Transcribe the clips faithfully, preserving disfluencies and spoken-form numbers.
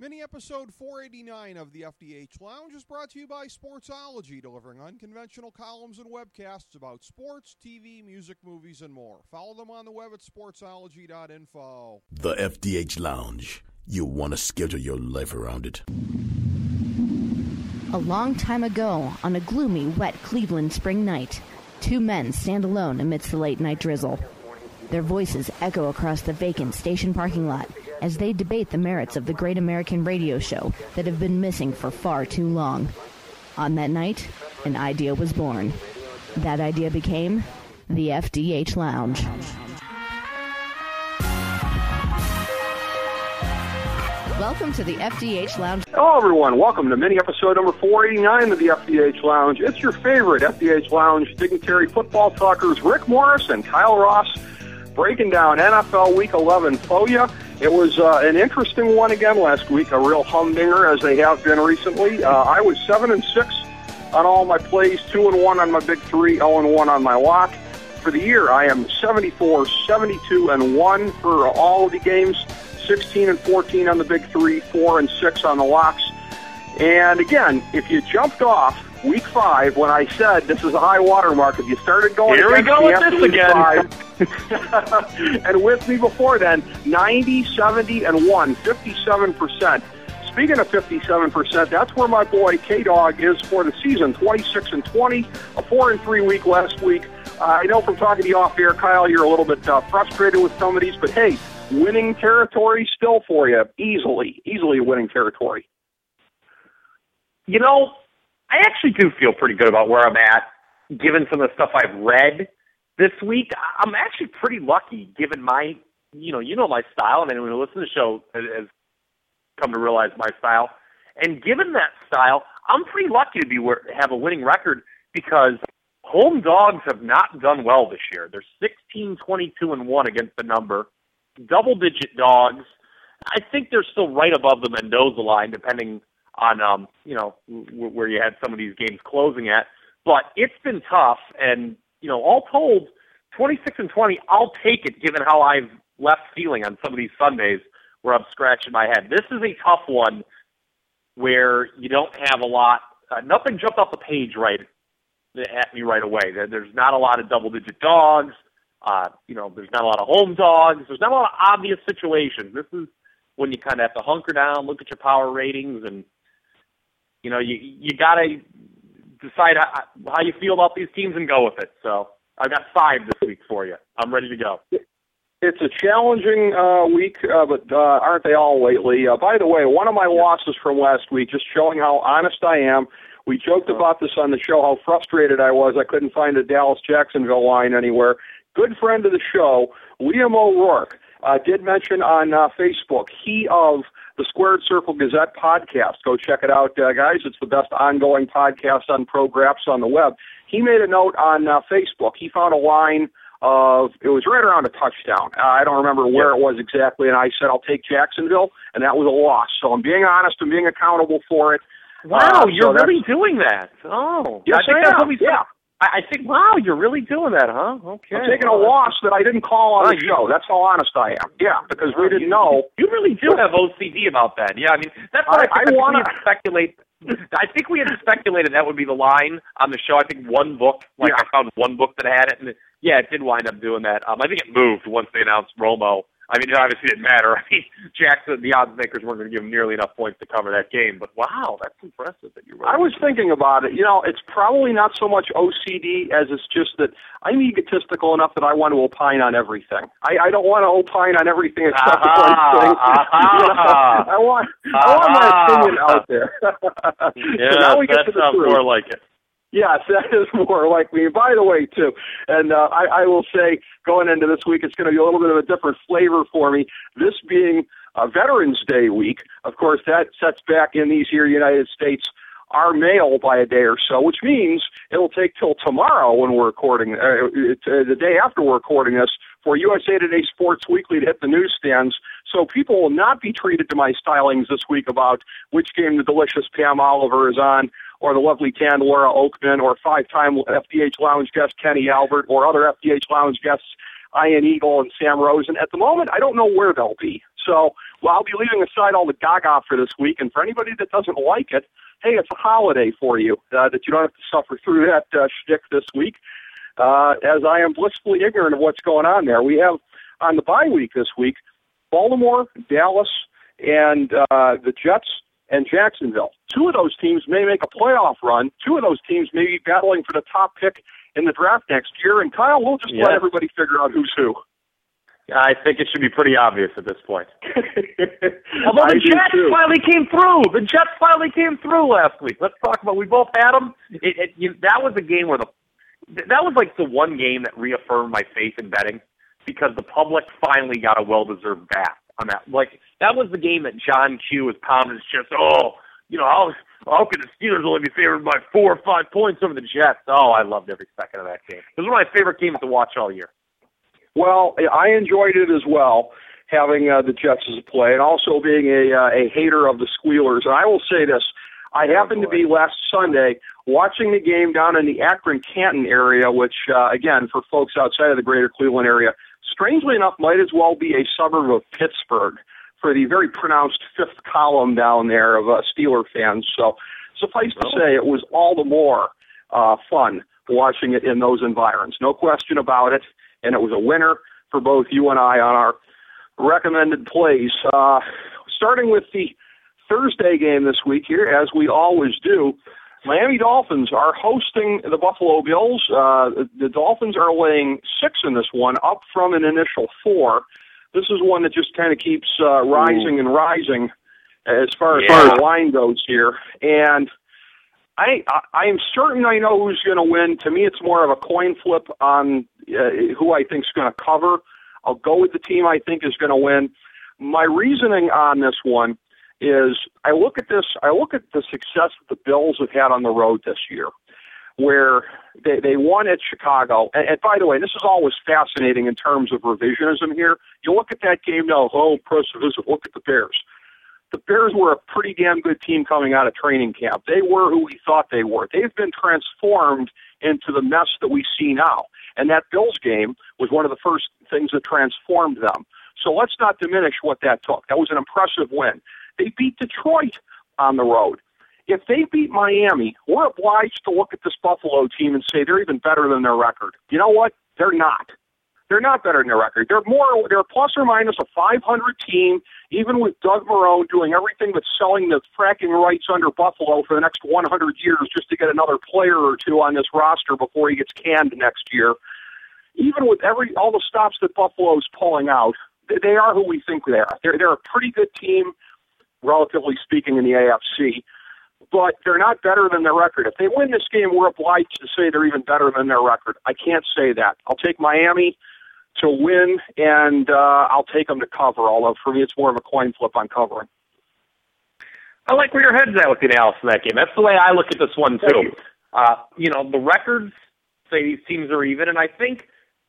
Mini-episode four eighty-nine of the F D H Lounge is brought to you by Sportsology, delivering unconventional columns and webcasts about sports, T V, music, movies, and more. Follow them on the web at sportsology dot info. The F D H Lounge. You want to schedule your life around it. A long time ago, on a gloomy, wet Cleveland spring night, two men stand alone amidst the late-night drizzle. Their voices echo across the vacant station parking lot as they debate the merits of the great American radio show that have been missing for far too long. On that night, an idea was born. That idea became the F D H Lounge. Welcome to the F D H Lounge. Hello, everyone. Welcome to mini-episode number four eighty-nine of the F D H Lounge. It's your favorite F D H Lounge dignitary football talkers, Rick Morris and Kyle Ross, breaking down N F L Week eleven for you. It was uh, an interesting one again last week, a real humdinger as they have been recently. Uh, I was seven and six on all my plays, two and one on my big three, zero and one on my lock. For the year, I am seventy-four, seventy-two and one for all of the games, sixteen and fourteen on the big three, four and six on the locks. And again, if you jumped off week five when I said this is a high water mark, if you started going Here we go with this again. Five, and with me before then, ninety, seventy, and one, fifty-seven percent. Speaking of fifty-seven percent, that's where my boy K-Dog is for the season, twenty-six and twenty, a four and three week last week. Uh, I know from talking to you off air, Kyle, you're a little bit uh, frustrated with some of these, but hey, winning territory still for you, easily, easily winning territory. You know, I actually do feel pretty good about where I'm at, given some of the stuff I've read this week. I'm actually pretty lucky, given my, you know, you know my style, and anyone who listens to the show has come to realize my style. And given that style, I'm pretty lucky to be have a winning record because home dogs have not done well this year. They're sixteen, twenty-two, and one against the number. Double-digit dogs. I think they're still right above the Mendoza line, depending on, um, you know, w- where you had some of these games closing at. But it's been tough, and, you know, all told, twenty-six and twenty, I'll take it, given how I've left feeling on some of these Sundays where I'm scratching my head. This is a tough one where you don't have a lot, uh, nothing jumped off the page right at me right away. There, there's not a lot of double-digit dogs. Uh, you know, there's not a lot of home dogs. There's not a lot of obvious situations. This is when you kind of have to hunker down, look at your power ratings, and, you know, you you got to decide how, how you feel about these teams and go with it. So I've got five this week for you. I'm ready to go. It's a challenging uh, week, uh, but uh, aren't they all lately? Uh, by the way, one of my losses from last week, just showing how honest I am. We joked about this on the show, how frustrated I was. I couldn't find a Dallas-Jacksonville line anywhere. Good friend of the show, Liam O'Rourke, uh, did mention on uh, Facebook, he of the Squared Circle Gazette podcast. Go check it out, uh, guys. It's the best ongoing podcast on Pro Graphs on the web. He made a note on uh, Facebook. He found a line of, it was right around a touchdown. Uh, I don't remember where it was exactly, and I said, I'll take Jacksonville, and that was a loss. So I'm being honest and being accountable for it. Wow, uh, you're so really doing that. Oh. Yes, I think I that's am. what we said. Yeah. I think, wow, you're really doing that, huh? Okay. I'm taking a loss that I didn't call on oh, the show. That's how honest I am. Yeah, because we didn't you, know. You really do have O C D about that. Yeah, I mean, that's what I, I, I, I think want we had speculate. I think we had speculated that would be the line on the show. I think one book, like yeah. I found one book that had it, and it, yeah, it did wind up doing that. Um, I think it moved once they announced Romo. I mean, it obviously didn't matter. I mean, Jackson, the odds makers weren't going to give him nearly enough points to cover that game. But wow, that's impressive that you. I was thinking about it. You know, it's probably not so much O C D as it's just that I'm egotistical enough that I want to opine on everything. I, I don't want to opine on everything except uh-huh, one thing. Uh-huh, you know, I want uh-huh. I want my opinion out there. Yeah, so now we get that to the sounds truth. more like it. Yes, that is more like me. By the way, too, and uh, I, I will say, going into this week, it's going to be a little bit of a different flavor for me. This being uh, Veterans Day week, of course, that sets back in these here United States our mail by a day or so, which means it'll take till tomorrow when we're recording, uh, it's, uh, the day after we're recording this, for U S A Today Sports Weekly to hit the newsstands. So people will not be treated to my stylings this week about which game the delicious Pam Oliver is on, or the lovely tan Laura Oakman, or five-time F D H Lounge guest Kenny Albert, or other F D H Lounge guests Ian Eagle and Sam Rosen. At the moment, I don't know where they'll be. So well, I'll be leaving aside all the gaga for this week, and for anybody that doesn't like it, hey, it's a holiday for you, uh, that you don't have to suffer through that uh, shtick this week, uh, as I am blissfully ignorant of what's going on there. We have, on the bye week this week, Baltimore, Dallas, and uh, the Jets and Jacksonville. Two of those teams may make a playoff run. Two of those teams may be battling for the top pick in the draft next year. And, Kyle, we'll just yeah. let everybody figure out who's who. I think it should be pretty obvious at this point. Although the Jets finally came through. The Jets finally came through last week. Let's talk about, we both had them. It, it, you, that was a game where the, that was like the one game that reaffirmed my faith in betting, because the public finally got a well-deserved bat on that. Like, that was the game that John Q was pounding his chest. Oh, you know, how, how could the Steelers only be favored by four or five points over the Jets? Oh, I loved every second of that game. It was one of my favorite games to watch all year. Well, I enjoyed it as well, having uh, the Jets as a play, and also being a uh, a hater of the Squealers. And I will say this, I happened to be last Sunday watching the game down in the Akron-Canton area, which, uh, again, for folks outside of the greater Cleveland area, strangely enough, might as well be a suburb of Pittsburgh for the very pronounced fifth column down there of uh, Steeler fans. So suffice to say, it was all the more uh, fun watching it in those environs. No question about it. And it was a winner for both you and I on our recommended plays. Uh, starting with the Thursday game this week here, as we always do, Miami Dolphins are hosting the Buffalo Bills. Uh, the Dolphins are laying six in this one, up from an initial four. This is one that just kind of keeps uh, rising and rising as far as yeah. the line goes here. And I, I, I am certain I know who's going to win. To me, it's more of a coin flip on uh, who I think is going to cover. I'll go with the team I think is going to win. My reasoning on this one is I look at this, I look at the success that the Bills have had on the road this year, where they, they won at Chicago. And, and by the way, this is always fascinating in terms of revisionism here. You look at that game now, oh, impressive, look at the Bears. The Bears were a pretty damn good team coming out of training camp. They were who we thought they were. They've been transformed into the mess that we see now. And that Bills game was one of the first things that transformed them. So let's not diminish what that took. That was an impressive win. They beat Detroit on the road. If they beat Miami, we're obliged to look at this Buffalo team and say they're even better than their record. You know what? They're not. They're not better than their record. They're more. They're plus or minus a five hundred team, even with Doug Marrone doing everything but selling the fracking rights under Buffalo for the next one hundred years just to get another player or two on this roster before he gets canned next year. Even with every all the stops that Buffalo's pulling out, they are who we think they are. They're they're a pretty good team, relatively speaking, in the A F C. But they're not better than their record. If they win this game, we're obliged to say they're even better than their record. I can't say that. I'll take Miami to win, and uh, I'll take them to cover, although for me it's more of a coin flip on covering. I like where your head's at with the analysis of that game. That's the way I look at this one, too. You. Uh, you know, the records say these teams are even, and I think,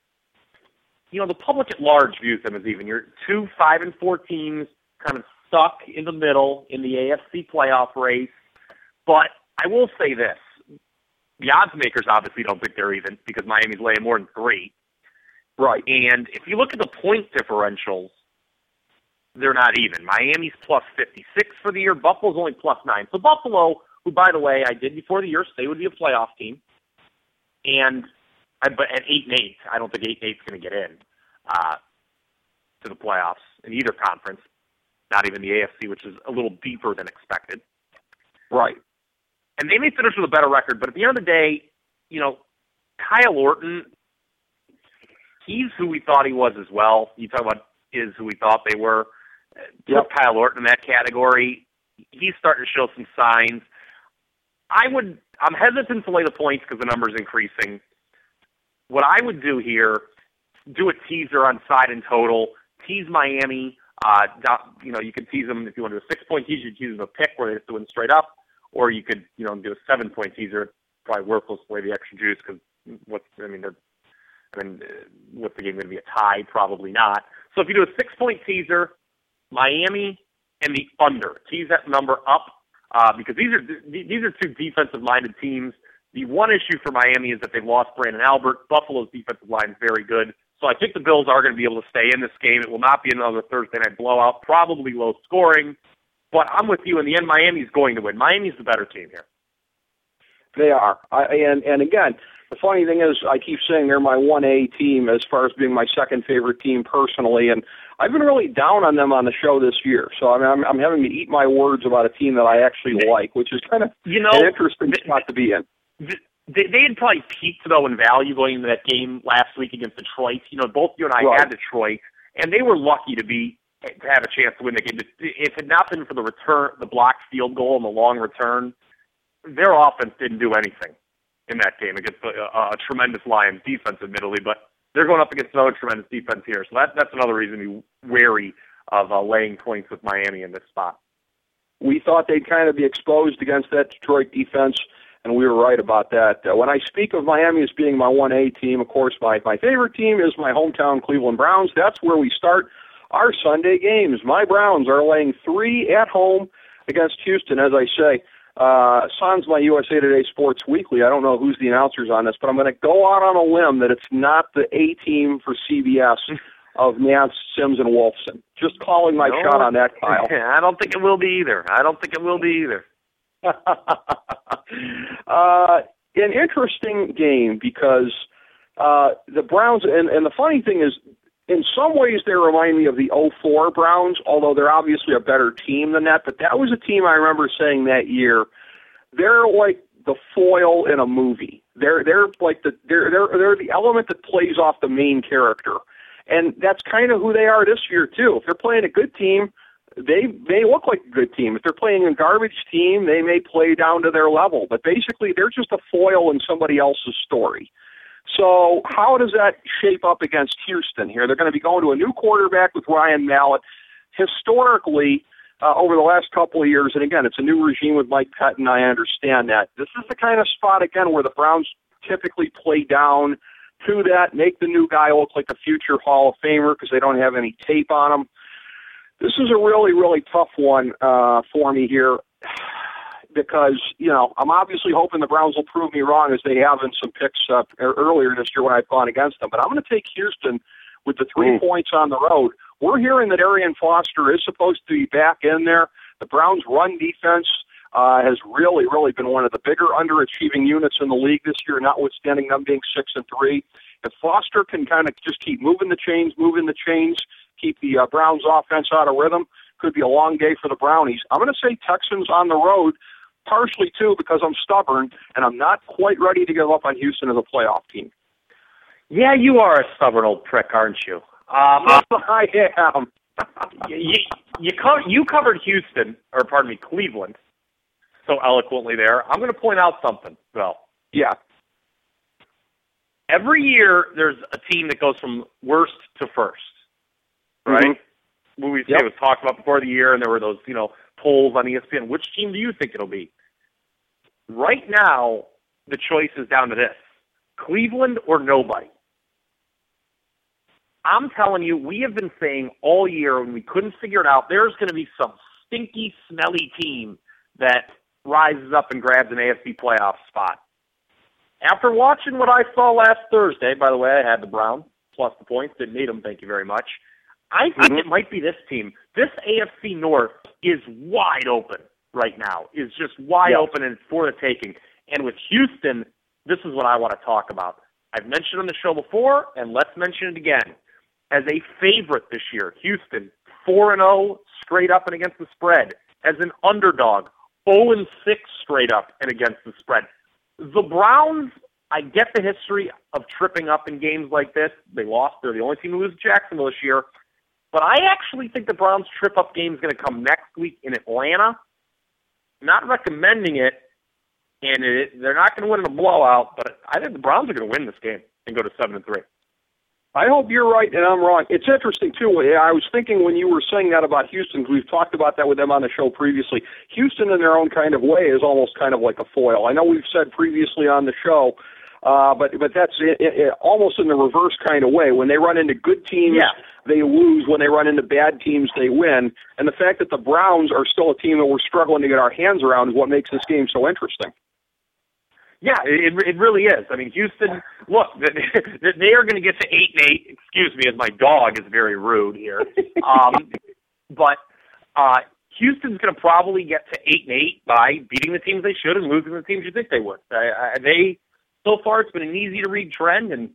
you know, the public at large views them as even. You're two five and four teams kind of stuck in the middle in the A F C playoff race. But I will say this. The odds makers obviously don't think they're even because Miami's laying more than three. Right. And if you look at the point differentials, they're not even. Miami's plus fifty-six for the year. Buffalo's only plus nine. So Buffalo, who, by the way, I did before the year say would be a playoff team, and but at eight and eight, I don't think eight and eight's going to get in uh, to the playoffs in either conference, not even the A F C, which is a little deeper than expected. Right. And they may finish with a better record, but at the end of the day, you know, Kyle Orton, he's who we thought he was as well. You talk about is who we thought they were. Yep. Put Kyle Orton in that category. He's starting to show some signs. I would, I'm hesitant to lay the points because the number's increasing. What I would do here, do a teaser on side and total, tease Miami. Uh, you know, you could tease them if you want to do a six-point teaser, you could tease them a pick where they just win straight up, or you could, you know, do a seven-point teaser. Probably worthless to play the extra juice because what's, I mean, they're, I mean, what's the game going to be, a tie? Probably not. So if you do a six-point teaser, Miami and the under, tease that number up uh, because these are these are two defensive-minded teams. The one issue for Miami is that they've lost Brandon Albert. Buffalo's defensive line is very good. So I think the Bills are going to be able to stay in this game. It will not be another Thursday night blowout, probably low scoring. But I'm with you. In the end, Miami's going to win. Miami's the better team here. They are. I, and, and again, the funny thing is I keep saying they're my one A team as far as being my second favorite team personally. And I've been really down on them on the show this year. So I mean, I'm, I'm having to eat my words about a team that I actually like, which is kind of you know, an interesting the, spot to be in. The, They, they had probably peaked, though, in value going into that game last week against Detroit. You know, both you and I right. had Detroit, and they were lucky to be to have a chance to win the game. If it had not been for the return, the blocked field goal and the long return, their offense didn't do anything in that game against a, a, a tremendous Lions defense, admittedly, but they're going up against another tremendous defense here. So that, that's another reason to be wary of uh, laying points with Miami in this spot. We thought they'd kind of be exposed against that Detroit defense, and we were right about that. Uh, when I speak of Miami as being my one A team, of course, my, my favorite team is my hometown Cleveland Browns. That's where we start our Sunday games. My Browns are laying three at home against Houston, as I say. Uh, sans my U S A Today Sports Weekly. I don't know who's the announcers on this, but I'm going to go out on a limb that it's not the A team for C B S of Nance, Sims, and Wolfson. Just calling my no, shot on that, Kyle. I don't think it will be either. I don't think it will be either. uh, an interesting game because uh, the Browns, and, and the funny thing is, in some ways they remind me of the oh four Browns, although they're obviously a better team than that. But that was a team I remember saying that year, they're like the foil in a movie. They're they're like the they're they're they're the element that plays off the main character, and that's kind of who they are this year too. If they're playing a good team, they may look like a good team. If they're playing a garbage team, they may play down to their level. But basically, they're just a foil in somebody else's story. So how does that shape up against Houston here? They're going to be going to a new quarterback with Ryan Mallett. Historically, uh, over the last couple of years, and again, it's a new regime with Mike Pettin, I understand that. This is the kind of spot, again, where the Browns typically play down to that, make the new guy look like a future Hall of Famer because they don't have any tape on him. This is a really, really tough one uh, for me here because, you know, I'm obviously hoping the Browns will prove me wrong as they have in some picks uh, earlier this year when I've gone against them. But I'm going to take Houston with the three mm. points on the road. We're hearing that Arian Foster is supposed to be back in there. The Browns' run defense uh, has really, really been one of the bigger underachieving units in the league this year, notwithstanding them being six and three. If Foster can kind of just keep moving the chains, moving the chains, keep the uh, Browns' offense out of rhythm, could be a long day for the Brownies. I'm going to say Texans on the road, partially, too, because I'm stubborn, and I'm not quite ready to give up on Houston as a playoff team. Yeah, you are a stubborn old prick, aren't you? Um, I am. you, you, co- you covered Houston, or pardon me, Cleveland, so eloquently there. I'm going to point out something, though. Yeah. Every year, there's a team that goes from worst to first, right? Mm-hmm. What we yep. it was talked about before the year, and there were those, you know, polls on E S P N. Which team do you think it'll be? Right now, the choice is down to this: Cleveland or nobody. I'm telling you, we have been saying all year when we couldn't figure it out, there's going to be some stinky, smelly team that rises up and grabs an A F C playoff spot. After watching what I saw last Thursday, by the way, I had the Browns plus the points, didn't need them, thank you very much. I think mm-hmm. it might be this team. This A F C North is wide open right now, is just wide yeah. open and for the taking. And with Houston, this is what I want to talk about. I've mentioned on the show before, and let's mention it again. As a favorite this year, Houston, four and oh straight up and against the spread. As an underdog, oh and six straight up and against the spread. The Browns, I get the history of tripping up in games like this. They lost. They're the only team to lose to Jacksonville this year. But I actually think the Browns' trip-up game is going to come next week in Atlanta. Not recommending it, and it, they're not going to win in a blowout, but I think the Browns are going to win this game and go to seven and three. I hope you're right and I'm wrong. It's interesting, too. I was thinking when you were saying that about Houston, because we've talked about that with them on the show previously, Houston in their own kind of way is almost kind of like a foil. I know we've said previously on the show, uh, but but that's it, it, almost in the reverse kind of way. When they run into good teams, yeah. they lose. When they run into bad teams, they win. And the fact that the Browns are still a team that we're struggling to get our hands around is what makes this game so interesting. Yeah, it it really is. I mean, Houston, look, they are going to get to eight and eight. Excuse me, as my dog is very rude here. Um, but uh, Houston's going to probably get to eight and eight by beating the teams they should and losing the teams you think they would. Uh, they so far it's been an easy to read trend, and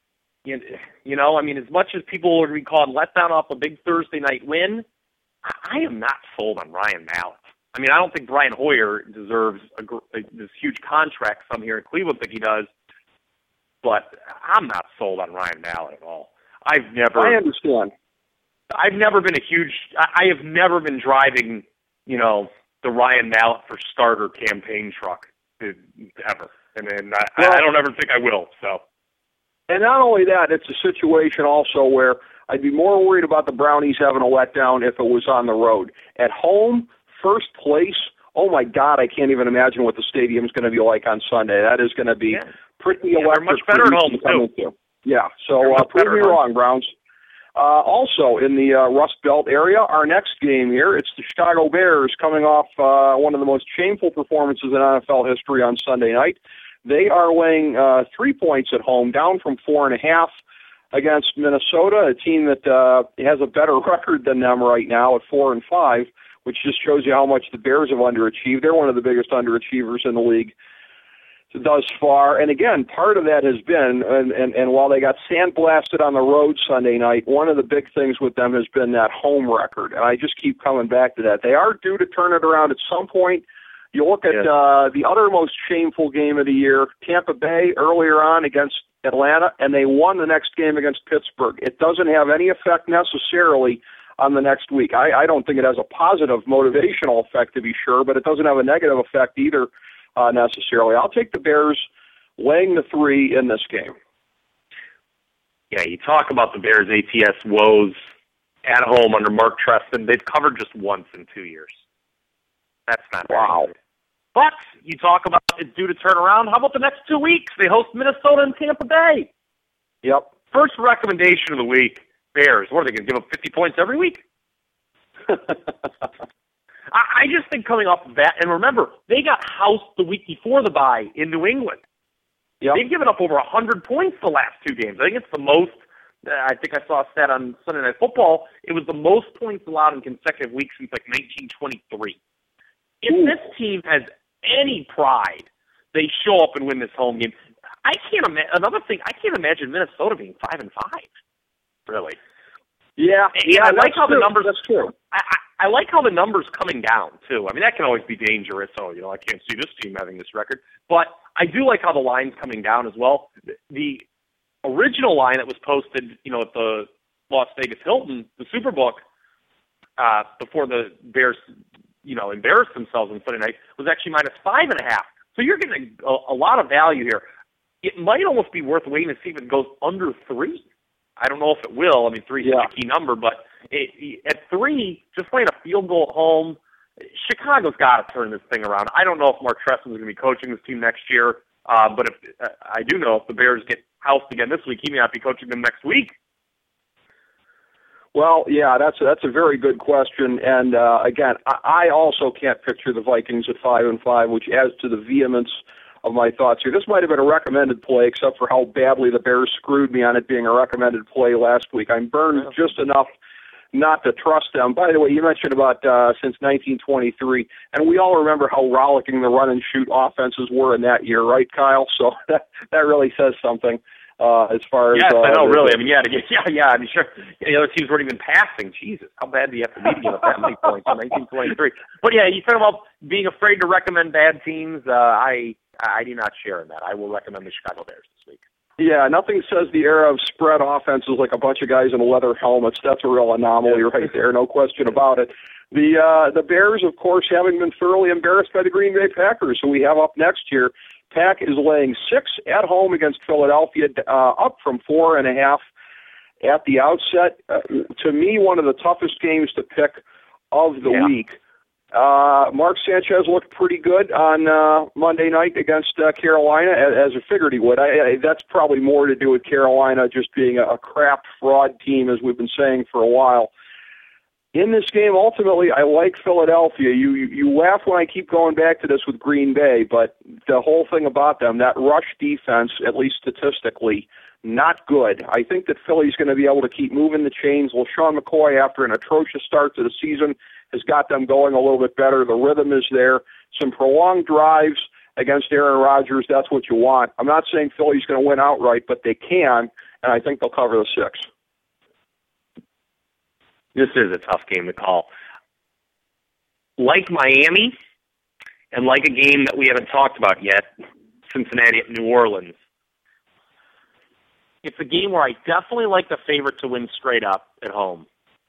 you know, I mean, as much as people would be called letdown off a big Thursday night win, I am not sold on Ryan Mallett. I mean, I don't think Brian Hoyer deserves a, a, this huge contract some here in Cleveland think he does, but I'm not sold on Ryan Mallett at all. I've never. I understand. I've never been a huge. I have never been driving, you know, the Ryan Mallett for starter campaign truck ever, and, and I, well, I don't ever think I will. So, and not only that, it's a situation also where I'd be more worried about the Brownies having a letdown if it was on the road. At home, first place, oh my God, I can't even imagine what the stadium's going to be like on Sunday. That is going to be yeah. pretty yeah, electric. They're much better at home, too. Into. Yeah, so uh, prove me wrong, Browns. Uh, also, in the uh, Rust Belt area, our next game here, it's the Chicago Bears coming off uh, one of the most shameful performances in N F L history on Sunday night. They are laying uh, three points at home, down from four and a half against Minnesota, a team that uh, has a better record than them right now at four and five. Which just shows you how much the Bears have underachieved. They're one of the biggest underachievers in the league thus far. And again, part of that has been, and, and, and while they got sandblasted on the road Sunday night, one of the big things with them has been that home record. And I just keep coming back to that. They are due to turn it around at some point. You look at yeah. uh, the other most shameful game of the year, Tampa Bay earlier on against Atlanta, and they won the next game against Pittsburgh. It doesn't have any effect necessarily on the next week. I, I don't think it has a positive motivational effect, to be sure, but it doesn't have a negative effect either uh, necessarily. I'll take the Bears laying the three in this game. Yeah, you talk about the Bears' A T S woes at home under Mark Trestman. They've covered just once in two years. That's not wow. Good. But you talk about it's due to turn around. How about the next two weeks? They host Minnesota and Tampa Bay. Yep. First recommendation of the week. Bears, what are they going to give up fifty points every week? I, I just think coming off of that, and remember, they got housed the week before the bye in New England. Yep. They've given up over one hundred points the last two games. I think it's the most, uh, I think I saw a stat on Sunday Night Football, it was the most points allowed in consecutive weeks since like nineteen twenty-three. If Ooh. This team has any pride, they show up and win this home game. I can't imagine, another thing, I can't imagine Minnesota being five and five. Really? Yeah, and yeah. I like how true. the numbers. That's true. I, I, I like how the numbers coming down too. I mean, that can always be dangerous. Oh, you know, I can't see this team having this record. But I do like how the line's coming down as well. The, the original line that was posted, you know, at the Las Vegas Hilton, the Superbook, uh, before the Bears, you know, embarrassed themselves on Sunday night, was actually minus five and a half. So you're getting a, a lot of value here. It might almost be worth waiting to see if it goes under three. I don't know if it will. I mean, three is yeah. a key number, but it, at three, just playing a field goal at home, Chicago's got to turn this thing around. I don't know if Mark Trestman is going to be coaching this team next year, uh, but if uh, I do know if the Bears get housed again this week, he may not be coaching them next week. Well, yeah, that's a, that's a very good question, and uh, again, I, I also can't picture the Vikings at five and five, which adds to the vehemence of my thoughts here. This might have been a recommended play, except for how badly the Bears screwed me on it being a recommended play last week. I'm burned just enough not to trust them. By the way, you mentioned about uh, since nineteen twenty-three, and we all remember how rollicking the run and shoot offenses were in that year, right, Kyle? So that that really says something uh, as far as. Yes, uh, I know, the, really. I mean, yeah, yeah, yeah. I mean, sure. Yeah, the other teams weren't even passing. Jesus, how bad do you have to be to give up that many points in nineteen twenty-three? But yeah, you talk about being afraid to recommend bad teams. Uh, I. I do not share in that. I will recommend the Chicago Bears this week. Yeah, nothing says the era of spread offenses like a bunch of guys in leather helmets. That's a real anomaly right there, no question about it. The uh, the Bears, of course, having been thoroughly embarrassed by the Green Bay Packers, who we have up next here. Pack is laying six at home against Philadelphia, uh, up from four and a half at the outset. Uh, to me, one of the toughest games to pick of the yeah. week. Uh, Mark Sanchez looked pretty good on uh, Monday night against uh, Carolina, as, as I figured he would. I, I, that's probably more to do with Carolina just being a, a crap fraud team, as we've been saying for a while. In this game, ultimately, I like Philadelphia. You, you you laugh when I keep going back to this with Green Bay, but the whole thing about them, that rush defense, at least statistically, not good. I think that Philly's going to be able to keep moving the chains. LeSean McCoy, after an atrocious start to the season, has got them going a little bit better. The rhythm is there. Some prolonged drives against Aaron Rodgers, that's what you want. I'm not saying Philly's going to win outright, but they can, and I think they'll cover the six. This is a tough game to call. Like Miami, and like a game that we haven't talked about yet, Cincinnati at New Orleans, it's a game where I definitely like the favorite to win straight up at home,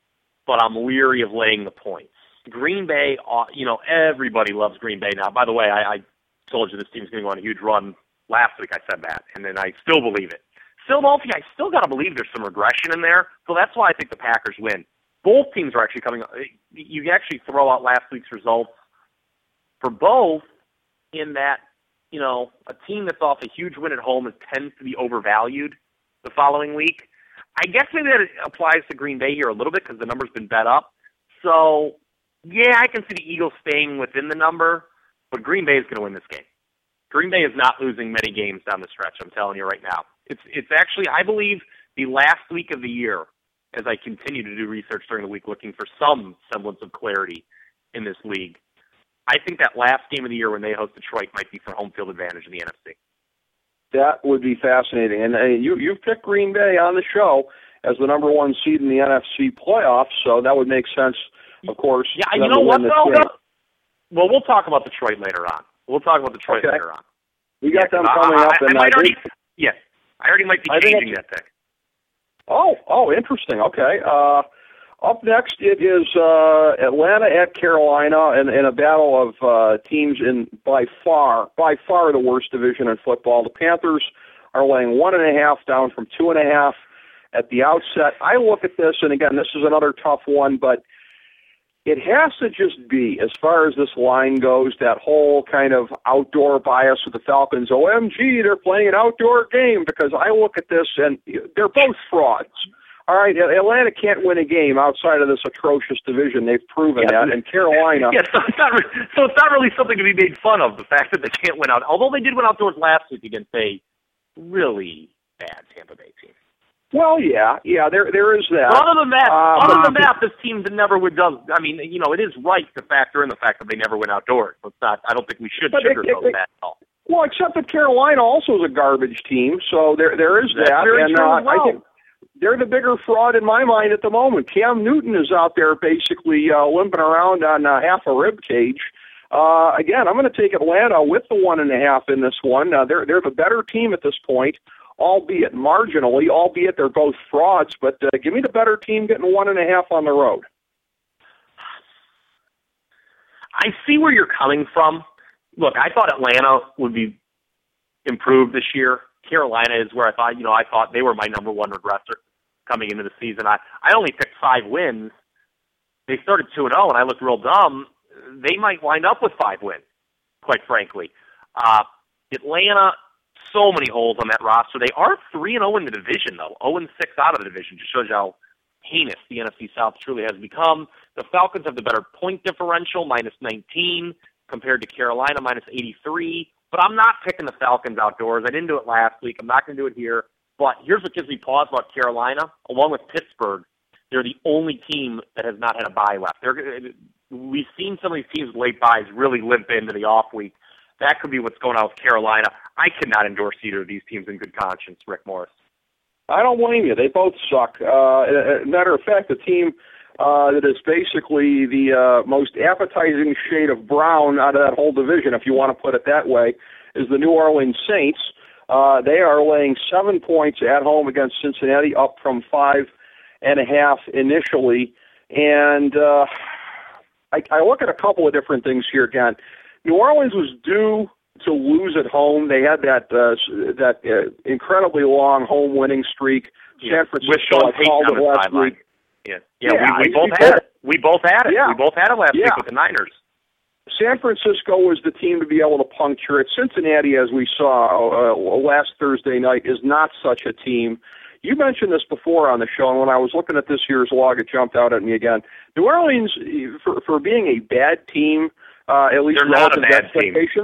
but I'm leery of laying the points. Green Bay, you know, everybody loves Green Bay now. By the way, I, I told you this team's going to go on a huge run. Last week I said that, and then I still believe it. Philadelphia, I still got to believe there's some regression in there, so that's why I think the Packers win. Both teams are actually coming. You actually throw out last week's results for both in that, you know, a team that's off a huge win at home is, tends to be overvalued the following week. I guess maybe that applies to Green Bay here a little bit because the number's been bet up. So, yeah, I can see the Eagles staying within the number, but Green Bay is going to win this game. Green Bay is not losing many games down the stretch, I'm telling you right now. It's it's actually, I believe, the last week of the year, as I continue to do research during the week looking for some semblance of clarity in this league, I think that last game of the year when they host Detroit might be for home field advantage in the N F C. That would be fascinating. And uh, you, you've picked Green Bay on the show as the number one seed in the N F C playoffs, so that would make sense, of course. Yeah, you know what, though? Game. Well, we'll talk about Detroit later on. We'll talk about Detroit okay. later on. We got yeah, them coming I, up. I, and I might I already, think, yeah, I already might be I changing that pick. Oh, oh, interesting. Okay. Uh, up next, it is uh, Atlanta at Carolina in, in a battle of uh, teams in by far, by far the worst division in football. The Panthers are laying one and a half down from two and a half at the outset. I look at this, and again, this is another tough one, but it has to just be, as far as this line goes, that whole kind of outdoor bias with the Falcons. O M G, they're playing an outdoor game, because I look at this, and they're both frauds. All right, Atlanta can't win a game outside of this atrocious division. They've proven yeah. that. And Carolina. Yeah, so it's, not re- so it's not really something to be made fun of, the fact that they can't win out. Although they did win outdoors last week against a really bad Tampa Bay team. Well, yeah, yeah, there there is that. But other than that, uh, other than that, this team never would does. I mean, you know, it is right to factor in the fact that they never went outdoors. So it's not. I don't think we should sugarcoat that at all. Well, except that Carolina also is a garbage team, so there there is That's that. very and true uh, as well. I think they're the bigger fraud in my mind at the moment. Cam Newton is out there basically uh, limping around on uh, half a rib cage. Uh, again, I'm going to take Atlanta with the one and a half in this one. Uh, they're they're the better team at this point, albeit marginally, albeit they're both frauds. But uh, give me the better team getting one and a half on the road. I see where you're coming from. Look, I thought Atlanta would be improved this year. Carolina is where I thought, you know, I thought they were my number one regressor coming into the season. I, I only picked five wins. They started two and oh, and I looked real dumb. They might wind up with five wins, quite frankly. Uh, Atlanta, so many holes on that roster. They are three and oh in the division, though. oh and six out of the division. Just shows you how heinous the N F C South truly has become. The Falcons have the better point differential, minus nineteen, compared to Carolina, minus eighty-three. But I'm not picking the Falcons outdoors. I didn't do it last week. I'm not going to do it here. But here's what gives me pause about Carolina. Along with Pittsburgh, they're the only team that has not had a bye left. They're, we've seen some of these teams with late byes really limp into the off week. That could be what's going on with Carolina. I cannot endorse either of these teams in good conscience, Rick Morris. I don't blame you. They both suck. Uh, matter of fact, the team uh, that is basically the uh, most appetizing shade of brown out of that whole division, if you want to put it that way, is the New Orleans Saints. Uh, they are laying seven points at home against Cincinnati, up from five and a half initially. And uh, I, I look at a couple of different things here again. New Orleans was due to lose at home. They had that uh, that uh, incredibly long home winning streak. Yeah. San Francisco, I called it last week. Yeah, yeah, yeah we, we both had it. We both had it. Yeah. We both had it last yeah. week with the Niners. San Francisco was the team to be able to puncture it. Cincinnati, as we saw uh, last Thursday night, is not such a team. You mentioned this before on the show, and when I was looking at this year's log, it jumped out at me again. New Orleans, for, for being a bad team, uh, at least They're not relative a bad expectations, team.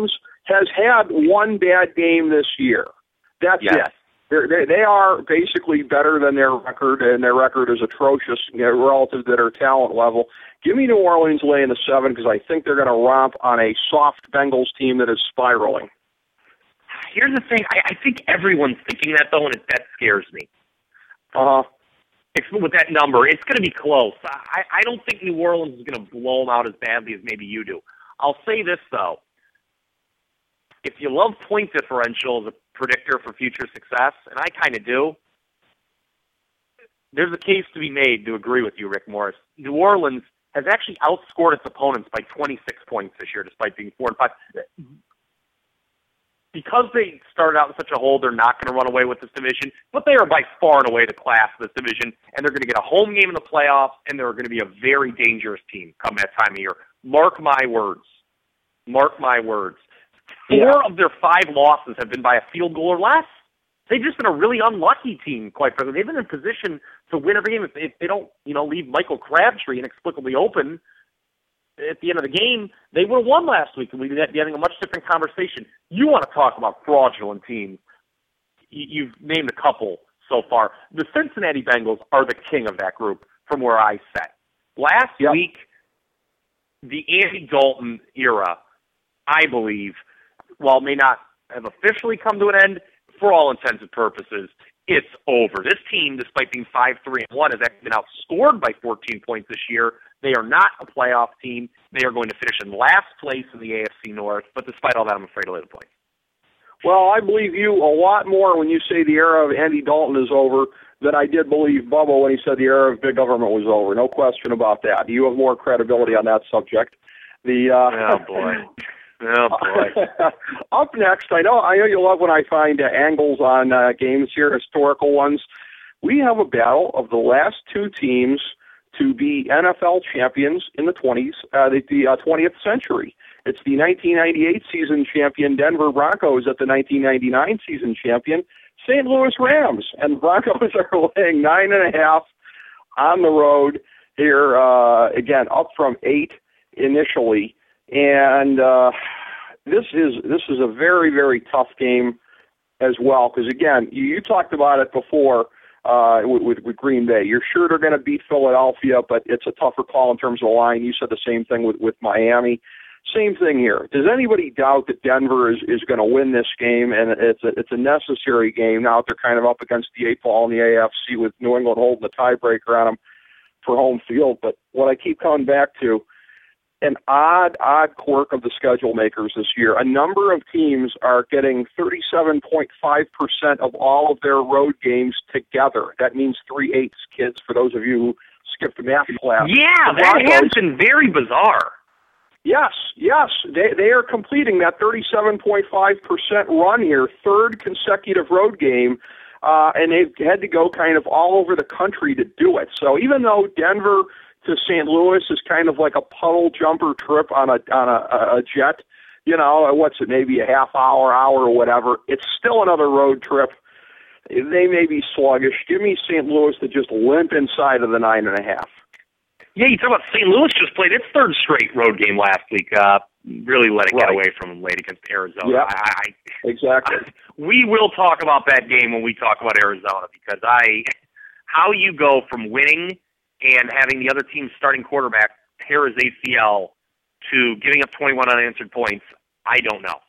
has had one bad game this year. That's yes. it. They're, they they are basically better than their record, and their record is atrocious, you know, relative to their talent level. Give me New Orleans laying the seven because I think they're going to romp on a soft Bengals team that is spiraling. Here's the thing. I, I think everyone's thinking that, though, and it, that scares me. Uh-huh. With that number, it's going to be close. I, I don't think New Orleans is going to blow them out as badly as maybe you do. I'll say this, though. If you love point differential as a predictor for future success, and I kind of do, there's a case to be made to agree with you, Rick Morris. New Orleans has actually outscored its opponents by twenty-six points this year, despite being four and five. Because they started out in such a hole, they're not going to run away with this division, but they are by far and away the class of this division, and they're going to get a home game in the playoffs, and they're going to be a very dangerous team come that time of year. Mark my words. Mark my words. Four yeah. of their five losses have been by a field goal or less. They've just been a really unlucky team, quite frankly. They've been in position to win every game. If they, if they don't, you know, leave Michael Crabtree inexplicably open at the end of the game, they would have won last week, and we'd be having a much different conversation. You want to talk about fraudulent teams. You've named a couple so far. The Cincinnati Bengals are the king of that group from where I sat. Last yep. week, the Andy Dalton era, I believe, while it may not have officially come to an end, for all intents and purposes, it's over. This team, despite being five three and one, has actually been outscored by fourteen points this year. They are not a playoff team. They are going to finish in last place in the A F C North, but despite all that, I'm afraid to lay the points. Well, I believe you a lot more when you say the era of Andy Dalton is over than I did believe Bubba when he said the era of big government was over. No question about that. You have more credibility on that subject. The uh, oh boy. Oh boy. Up next, I know I know you love when I find uh, angles on uh, games here, historical ones. We have a battle of the last two teams to be N F L champions in the twenties, uh, the, the uh, twentieth century. It's the nineteen ninety-eight season champion Denver Broncos at the nineteen ninety-nine season champion Saint Louis Rams, and Broncos are laying nine and a half on the road here. Uh, again, up from eight initially, and uh, this is this is a very very tough game as well because again, you, you talked about it before. Uh, with, with Green Bay. You're sure they're going to beat Philadelphia, but it's a tougher call in terms of the line. You said the same thing with, with Miami. Same thing here. Does anybody doubt that Denver is, is going to win this game? And it's a, it's a necessary game now that they're kind of up against the eight ball in the A F C with New England holding the tiebreaker on them for home field. But what I keep coming back to, an odd, odd quirk of the schedule makers this year. A number of teams are getting thirty-seven point five percent of all of their road games together. That means three-eighths, kids, for those of you who skipped math class. Yeah, that has been very bizarre. Yes, yes. They they are completing that thirty-seven point five percent run here, third consecutive road game, uh, and they've had to go kind of all over the country to do it. So even though Denver to Saint Louis is kind of like a puddle jumper trip on a on a, a jet. You know, what's it, maybe a half hour, hour, or whatever. It's still another road trip. They may be sluggish. Give me Saint Louis to just limp inside of the nine and a half. Yeah, you talk about Saint Louis just played its third straight road game last week. Uh, really let it right. get away from them late against Arizona. Yeah, I, I, exactly. I, we will talk about that game when we talk about Arizona because I, how you go from winning and having the other team's starting quarterback tear his A C L to giving up twenty-one unanswered points, I don't know.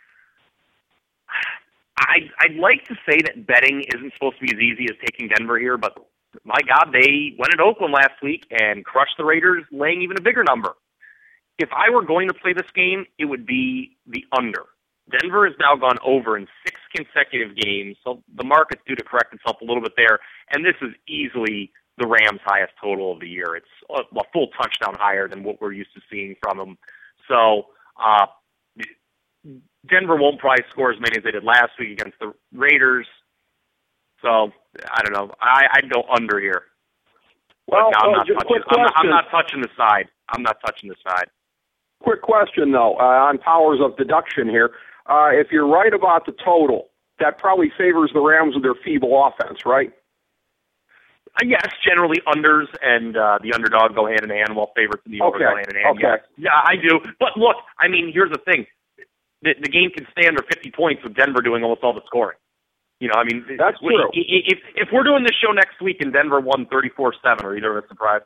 I, I'd like to say that betting isn't supposed to be as easy as taking Denver here, but my God, they went at Oakland last week and crushed the Raiders, laying even a bigger number. If I were going to play this game, it would be the under. Denver has now gone over in six consecutive games, so the market's due to correct itself a little bit there, and this is easily the Rams' highest total of the year. It's a, a full touchdown higher than what we're used to seeing from them. So uh, Denver won't probably score as many as they did last week against the Raiders. So I don't know. I, I'd go under here. Well, no, I'm, uh, not touching, quick I'm, not, I'm question. not touching the side. I'm not touching the side. Quick question, though, uh, on powers of deduction here. Uh, if you're right about the total, that probably favors the Rams with their feeble offense, right? Uh, yes, generally unders and uh, the underdog go hand in hand, while favorites and the over okay. go hand in hand. Okay. Yes. Yeah, I do. But look, I mean, here's the thing. the, the game can stay under fifty points with Denver doing almost all the scoring. You know, I mean, that's true. If, if we're doing this show next week and Denver won thirty-four seven, are either of us surprised?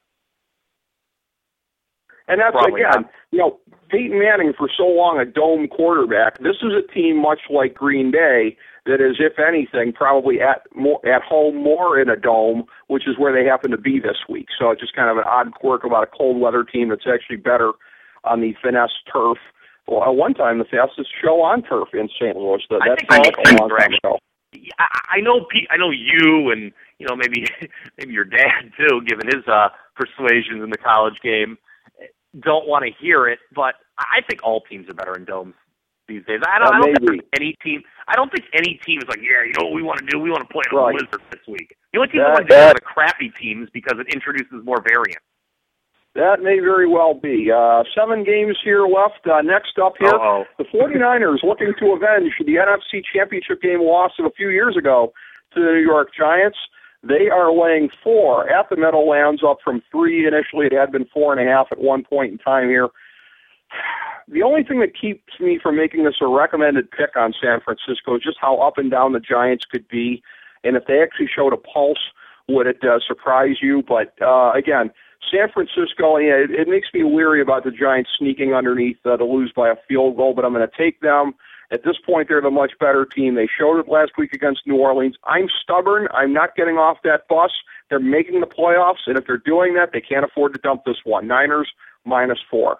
And that's, Probably again, not. you know, Peyton Manning for so long a dome quarterback. This is a team much like Green Bay that is, if anything, probably at more, at home more in a dome, which is where they happen to be this week. So it's just kind of an odd quirk about a cold weather team that's actually better on the finesse turf. Well, at one time, the fastest show on turf in Saint Louis. So I that's think that makes a sense, long time ago. I, I know, Pete, I know you, and you know maybe maybe your dad too, given his uh, persuasions in the college game, don't want to hear it. But I think all teams are better in domes these days. I don't, uh, I don't maybe. think any team. I don't think any team is like, yeah, you know what we want to do? We want to play on right. the Wizards this week. The only team that, that want to do are the crappy teams because it introduces more variance. That may very well be. Uh, seven games here left. Uh, next up here, Uh-oh. the 49ers looking to avenge the N F C Championship game loss of a few years ago to the New York Giants. They are laying four at the Meadowlands, up from three initially. It had been four and a half at one point in time here. The only thing that keeps me from making this a recommended pick on San Francisco is just how up and down the Giants could be. And if they actually showed a pulse, would it uh, surprise you? But, uh, again, San Francisco, yeah, it, it makes me weary about the Giants sneaking underneath uh, to lose by a field goal, but I'm going to take them. At this point, they're the much better team. They showed it last week against New Orleans. I'm stubborn. I'm not getting off that bus. They're making the playoffs, and if they're doing that, they can't afford to dump this one. Niners minus four.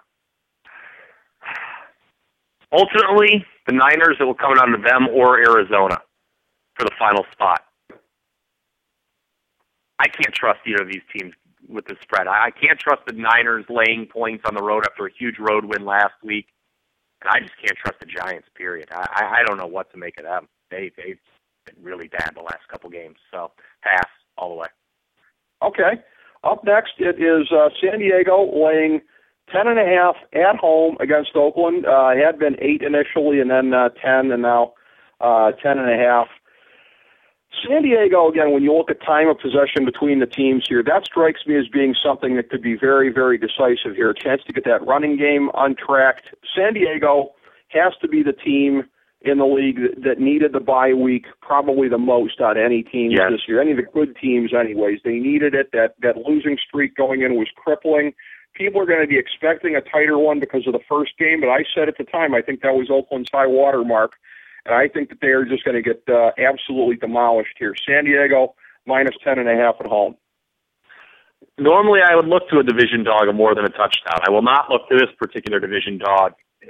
Ultimately, the Niners, it will come down to them or Arizona for the final spot. I can't trust either of these teams with the spread. I can't trust the Niners laying points on the road after a huge road win last week. And I just can't trust the Giants, period. I, I don't know what to make of them. They, they've been really bad the last couple games. So, pass all the way. Okay. Up next, it is uh, San Diego laying ten and a half at home against Oakland. Uh, it had been eight initially, and then uh, ten, and now uh, ten and a half. San Diego, again, when you look at time of possession between the teams here, that strikes me as being something that could be very, very decisive here. A chance to get that running game untracked. San Diego has to be the team in the league that, that needed the bye week probably the most out of any teams yes. this year. Any of the good teams, anyways. They needed it. That, that losing streak going in was crippling. People are going to be expecting a tighter one because of the first game, but I said at the time I think that was Oakland's high water mark, and I think that they are just going to get uh, absolutely demolished here. San Diego, minus ten and a half at home. Normally I would look to a division dog of more than a touchdown. I will not look to this particular division dog.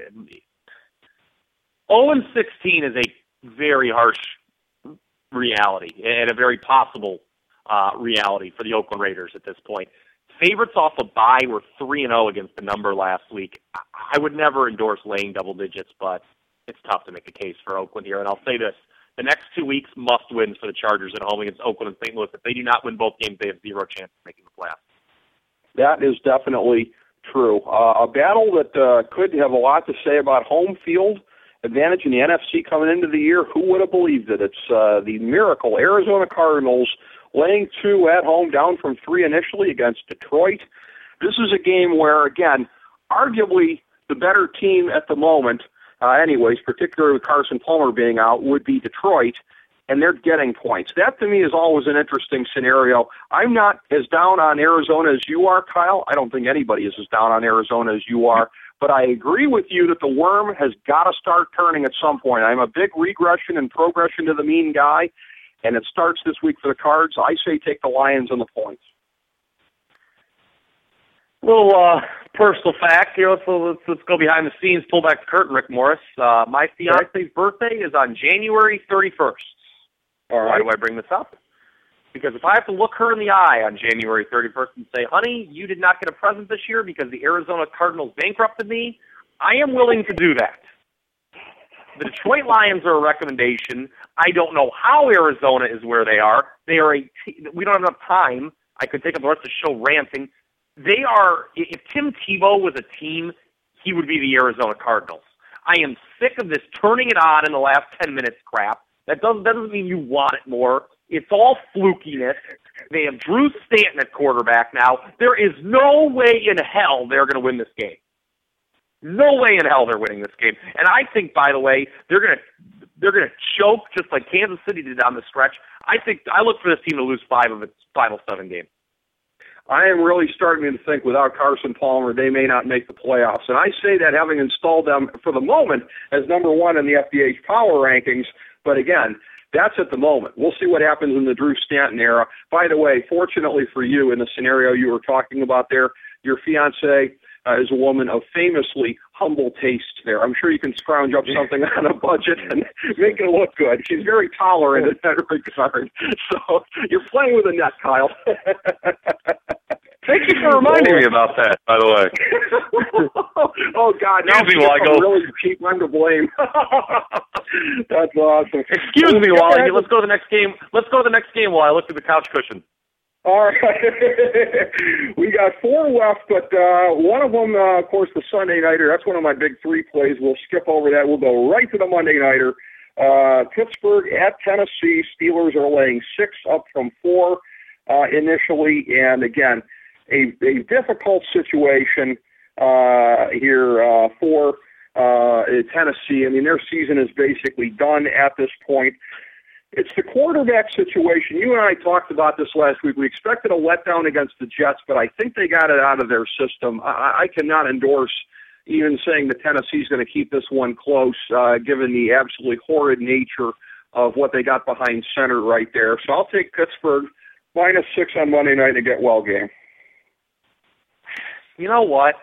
oh and sixteen is a very harsh reality and a very possible uh, reality for the Oakland Raiders at this point. Favorites off a bye were three and oh against the number last week. I would never endorse laying double digits, but it's tough to make a case for Oakland here. And I'll say this, the next two weeks must wins for the Chargers at home against Oakland and Saint Louis. If they do not win both games, they have zero chance of making the playoffs. That is definitely true. Uh, a battle that uh, could have a lot to say about home field advantage in the N F C coming into the year. Who would have believed it? It's uh, the miracle Arizona Cardinals laying two at home, down from three initially against Detroit. This is a game where, again, arguably the better team at the moment, uh, anyways, particularly with Carson Palmer being out, would be Detroit, and they're getting points. That, to me, is always an interesting scenario. I'm not as down on Arizona as you are, Kyle. I don't think anybody is as down on Arizona as you are, but I agree with you that the worm has got to start turning at some point. I'm a big regression and progression to the mean guy, and it starts this week for the Cards. I say take the Lions on the points. Little uh, personal fact here. Let's, let's let's go behind the scenes, pull back the curtain, Rick Morris. Uh, my fiance's okay. birthday is on January thirty-first. All right. Why do I bring this up? Because if I have to look her in the eye on January thirty-first and say, honey, you did not get a present this year because the Arizona Cardinals bankrupted me, I am willing to do that. The Detroit Lions are a recommendation. I don't know how Arizona is where they are. They are a t- we don't have enough time. I could take up the rest of the show ranting. They are, if Tim Tebow was a team, he would be the Arizona Cardinals. I am sick of this turning it on in the last ten minutes crap. That doesn't, that doesn't mean you want it more. It's all flukiness. They have Drew Stanton at quarterback now. There is no way in hell they're going to win this game. No way in hell they're winning this game. And I think, by the way, they're going to they're going to choke just like Kansas City did down the stretch. I think I look for this team to lose five of its final seven games. I am really starting to think without Carson Palmer, they may not make the playoffs. And I say that having installed them for the moment as number one in the F D A's power rankings. But again, that's at the moment. We'll see what happens in the Drew Stanton era. By the way, fortunately for you, in the scenario you were talking about there, your fiancée uh, is a woman of famously humble taste there. I'm sure you can scrounge up something on a budget and make it look good. She's very tolerant in that regard. So you're playing with a net, Kyle. Thank you for reminding me about that, by the way. Oh, God. Now Excuse me while I go. Really cheap. I'm to blame. That's awesome. Excuse me while I, let's go to the next game. Let's go to the next game while I look at the couch cushion. All right. We got four left, but uh, one of them, uh, of course, the Sunday Nighter. That's one of my big three plays. We'll skip over that. We'll go right to the Monday Nighter. Uh, Pittsburgh at Tennessee. Steelers are laying six up from four uh, initially. And, again, a, a difficult situation uh, here uh, for uh, Tennessee. I mean, their season is basically done at this point. It's the quarterback situation. You and I talked about this last week. We expected a letdown against the Jets, but I think they got it out of their system. I, I cannot endorse even saying that Tennessee's going to keep this one close, uh, given the absolutely horrid nature of what they got behind center right there. So I'll take Pittsburgh minus six on Monday night in a get-well game. You know what?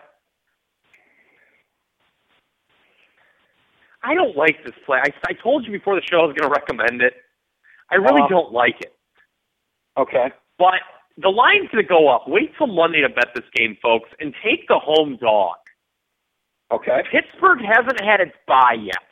I don't like this play. I, I told you before the show I was going to recommend it. I really uh, don't like it. Okay. But the line's going to go up. Wait till Monday to bet this game, folks, and take the home dog. Okay. Pittsburgh hasn't had its bye yet.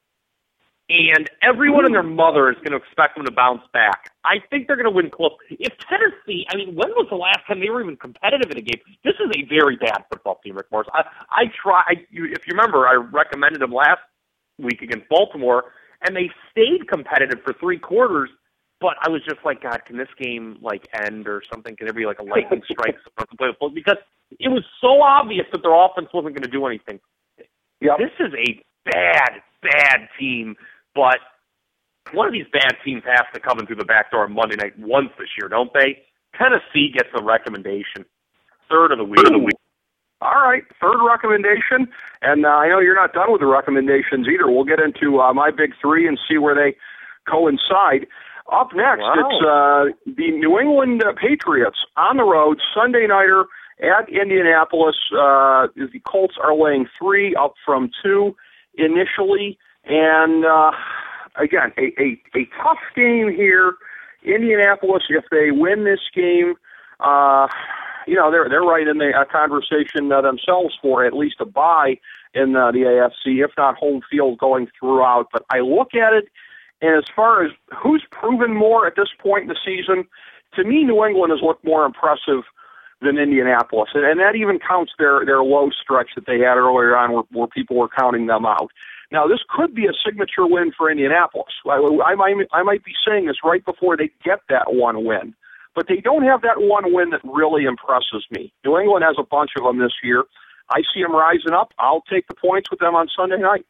And everyone and their mother is going to expect them to bounce back. I think they're going to win close. If Tennessee, I mean, when was the last time they were even competitive in a game? This is a very bad football team, Rick Morris. I, I try, I, if you remember, I recommended them last week against Baltimore, and they stayed competitive for three quarters, but I was just like, God, can this game, like, end or something? Can there be, like, a lightning strike? Because it was so obvious that their offense wasn't going to do anything. Yep. This is a bad, bad team, but one of these bad teams has to come in through the back door on Monday night once this year, don't they? Tennessee gets a recommendation. Third of the week. Third of the week. All right, third recommendation, and uh, I know you're not done with the recommendations either. We'll get into uh, my big three and see where they coincide. Up next, wow. it's uh, the New England Patriots on the road, Sunday nighter at Indianapolis. Uh, the Colts are laying three up from two initially, and uh, again, a, a, a tough game here. Indianapolis, if they win this game, uh, you know, they're they're right in the uh, conversation uh, themselves for at least a bye in uh, the A F C, if not home field going throughout. But I look at it, and as far as who's proven more at this point in the season, to me, New England has looked more impressive than Indianapolis, and, and that even counts their their low stretch that they had earlier on, where, where people were counting them out. Now, this could be a signature win for Indianapolis. I, I might I might be saying this right before they get that one win. But they don't have that one win that really impresses me. New England has a bunch of them this year. I see them rising up. I'll take the points with them on Sunday night.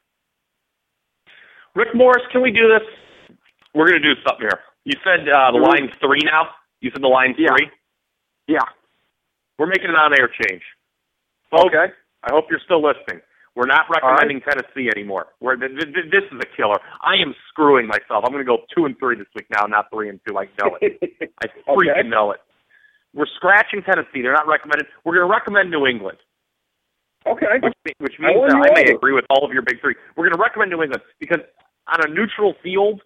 Rick Morris, can we do this? We're going to do something here. You said uh, the line's three now? You said the line's yeah. three? Yeah. We're making an on-air change. Folks, okay. I hope you're still listening. We're not recommending right. Tennessee anymore. We're, th- th- this is a killer. I am screwing myself. I'm going to go two and three this week now, not three and two. I know it. I freaking okay. know it. We're scratching Tennessee. They're not recommended. We're going to recommend New England. Okay. Which, which means that I may agree with all of your big three. We're going to recommend New England because on a neutral field,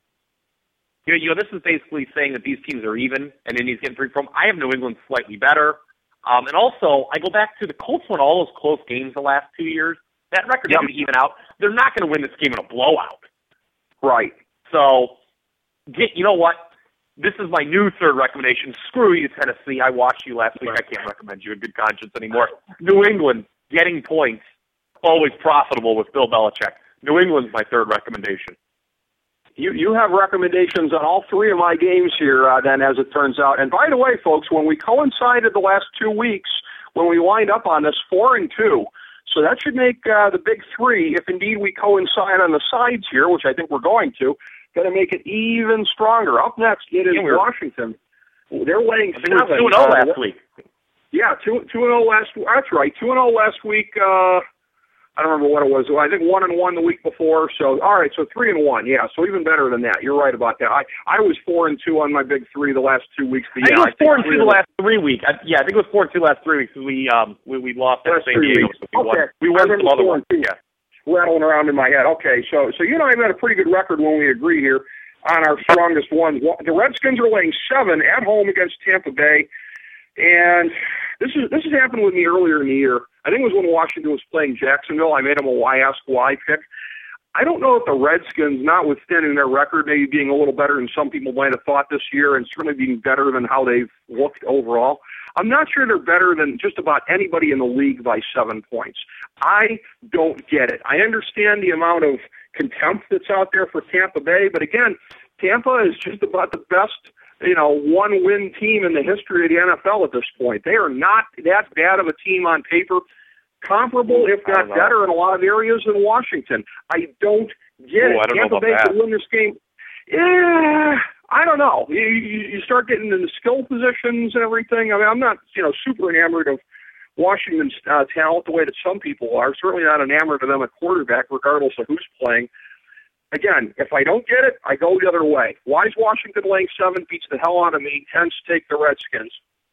you know, you know, this is basically saying that these teams are even and Indy's getting three from. I have New England slightly better. Um, and also, I go back to the Colts won all those close games the last two years. That record's yep. going to even out. They're not going to win this game in a blowout. Right. So, get you know what? This is my new third recommendation. Screw you, Tennessee. I watched you last week. I can't recommend you in good conscience anymore. New England, getting points, always profitable with Bill Belichick. New England's my third recommendation. You you have recommendations on all three of my games here, uh, then, as it turns out. And by the way, folks, when we coincided the last two weeks, when we lined up on this four and two, So that should make uh, the big three, if indeed we coincide on the sides here, which I think we're going to, going to make it even stronger. Up next, it is yeah, Washington. They're laying I think seven. we were two and oh uh, last week. Yeah, two two and oh last. That's right, two and oh last week. Uh, I don't remember what it was. I think one and one the week before. So all right, so three and one. Yeah, so even better than that. You're right about that. I I was four and two on my big three the last two weeks. But I think yeah, it was I four and two the last three weeks. I, yeah, I think it was four and two last three weeks. We um we we lost at San Diego. So we okay. won. We won some other ones. Yeah. Rattling around in my head. Okay, so so you and I have had a pretty good record when we agree here on our strongest ones. The Redskins are laying seven at home against Tampa Bay, and this is this has happened with me earlier in the year. I think it was when Washington was playing Jacksonville. I made them a why ask why pick. I don't know if the Redskins, notwithstanding their record maybe being a little better than some people might have thought this year, and certainly being better than how they've looked overall, I'm not sure they're better than just about anybody in the league by seven points. I don't get it. I understand the amount of contempt that's out there for Tampa Bay, but again, Tampa is just about the best, you know, one-win team in the history of the N F L at this point. They are not that bad of a team on paper. Comparable, if not better, in a lot of areas than Washington. I don't get Ooh, it. I don't Tampa know about Bay that. could win this game. Yeah, I don't know. You, you, you start getting into skill positions and everything. I mean, I'm not, you know, super enamored of Washington's uh, talent the way that some people are. Certainly not enamored of them at quarterback, regardless of who's playing. Again, if I don't get it, I go the other way. Why is Washington laying seven? Beats the hell out of me. Hence, take the Redskins.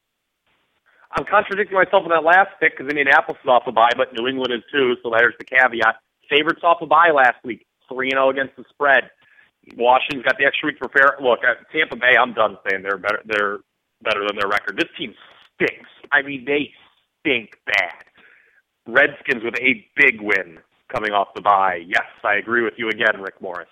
I'm contradicting myself in that last pick because Indianapolis is off a bye, but New England is too, so there's the caveat. Favorites off a bye last week, three and oh against the spread. Washington's got the extra week to prepare. Look, at Tampa Bay, I'm done saying they're better They're better than their record. This team stinks. I mean, they stink bad. Redskins with a big win coming off the bye. Yes, I agree with you again, Rick Morris.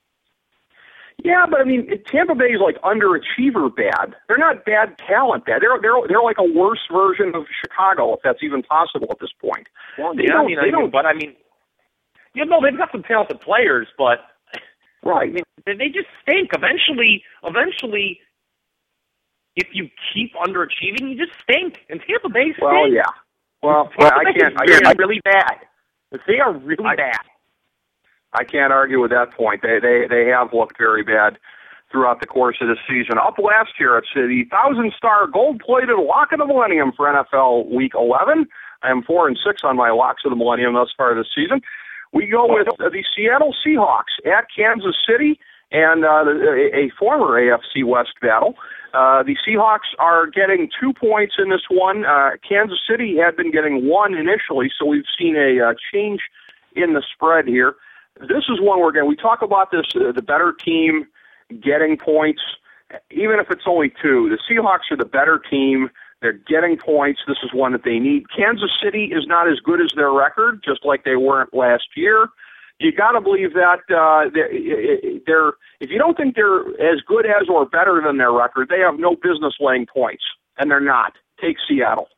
Yeah, but I mean, Tampa Bay is like underachiever bad. They're not bad talent bad. They're they're they're like a worse version of Chicago, if that's even possible at this point. Well, they yeah, don't, I mean, they I don't. Mean, but I mean, you know, they've got some talented players, but right. I mean, they just stink. Eventually, eventually, if you keep underachieving, you just stink. And Tampa Bay stinks. Well, yeah. Well, Tampa I Bay can't. Is I really, can't. really bad. They are really I, bad. I can't argue with that point. They they they have looked very bad throughout the course of this season. Up last year, it's the thousand-star gold-plated lock of the millennium for N F L Week eleven. I am four and six on my locks of the millennium thus far this season. We go with the Seattle Seahawks at Kansas City, and uh, a, a former A F C West battle. Uh, the Seahawks are getting two points in this one. Uh, Kansas City had been getting one initially, so we've seen a uh, change in the spread here. This is one where, again, we talk about this, uh, the better team getting points, even if it's only two. The Seahawks are the better team. They're getting points. This is one that they need. Kansas City is not as good as their record, just like they weren't last year. You got to believe that uh, they're, they're, if you don't think they're as good as or better than their record, they have no business laying points, and they're not. Take Seattle.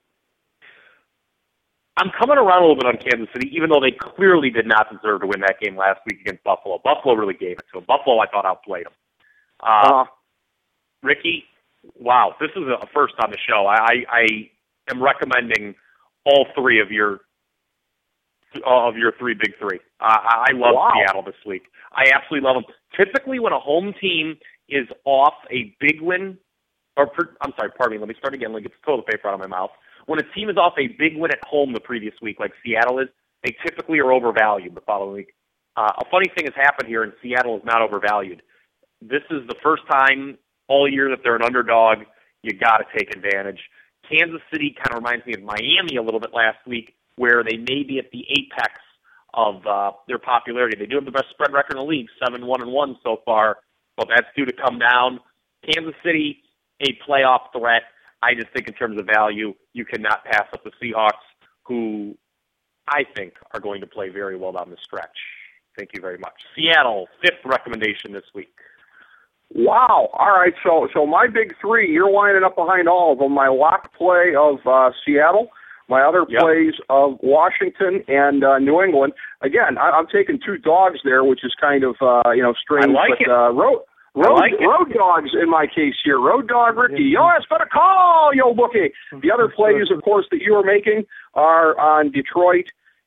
I'm coming around a little bit on Kansas City, even though they clearly did not deserve to win that game last week against Buffalo. Buffalo really gave it to them. Buffalo, I thought, outplayed them. Uh, uh, Ricky, wow, this is a first on the show. I, I, I am recommending all three of your of your three big three. Uh, I love wow. Seattle this week. I absolutely love them. Typically, when a home team is off a big win, or per, I'm sorry, pardon me, let me start again. Let me get the toilet paper out of my mouth. When a team is off a big win at home the previous week, like Seattle is, they typically are overvalued the following week. Uh, a funny thing has happened here, and Seattle is not overvalued. This is the first time all year that they're an underdog. You got to take advantage. Kansas City kind of reminds me of Miami a little bit last week, where they may be at the apex of uh, their popularity. They do have the best spread record in the league, seven one and one so far, but that's due to come down. Kansas City, a playoff threat. I just think in terms of value, you cannot pass up the Seahawks, who I think are going to play very well down the stretch. Thank you very much. Seattle, fifth recommendation this week. Wow. All right, so so my big three, you're lining up behind all of them. My lock play of uh, Seattle, my other yep. plays of Washington and uh, New England. Again, I, I'm taking two dogs there, which is kind of, uh, you know, strange. I like but, it. Uh, road, road, like road dogs in my case here. Road dog Ricky. Yo, it's better call, yo, bookie. The other plays, of course, that you are making are on Detroit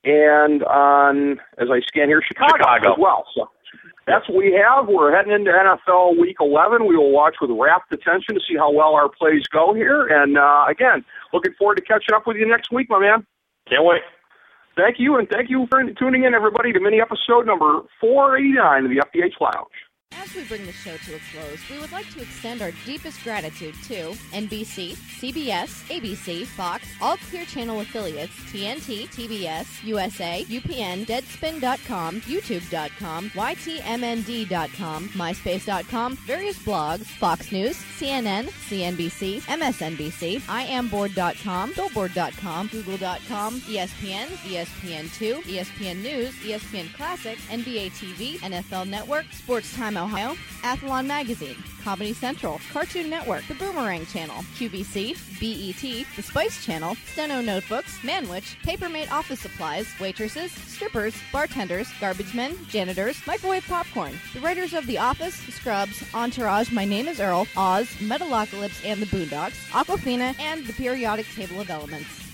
and on, as I scan here, Chicago, Chicago. as well. So that's what we have. We're heading into N F L Week eleven. We will watch with rapt attention to see how well our plays go here. And, uh, again, looking forward to catching up with you next week, my man. Can't wait. Thank you, and thank you for tuning in, everybody, to mini episode number four eighty-nine of the F D H Lounge. As we bring the show to a close, we would like to extend our deepest gratitude to N B C, C B S, A B C, Fox, all Clear Channel affiliates, T N T, T B S, U S A, U P N, Deadspin dot com, YouTube dot com, Y T M N D dot com, MySpace dot com, various blogs, Fox News, C N N, C N B C, M S N B C, I am board dot com, Billboard dot com, Google dot com, E S P N, E S P N two, E S P N News, E S P N Classic, N B A T V, N F L Network, Sports Time Ohio, Athlon Magazine, Comedy Central, Cartoon Network, The Boomerang Channel, Q V C, B E T, The Spice Channel, Steno Notebooks, Manwich, Papermate Office Supplies, waitresses, strippers, bartenders, garbage men, janitors, microwave popcorn, the writers of The Office, Scrubs, Entourage, My Name is Earl, Oz, Metalocalypse and the Boondocks, Aquafina, and the periodic table of elements.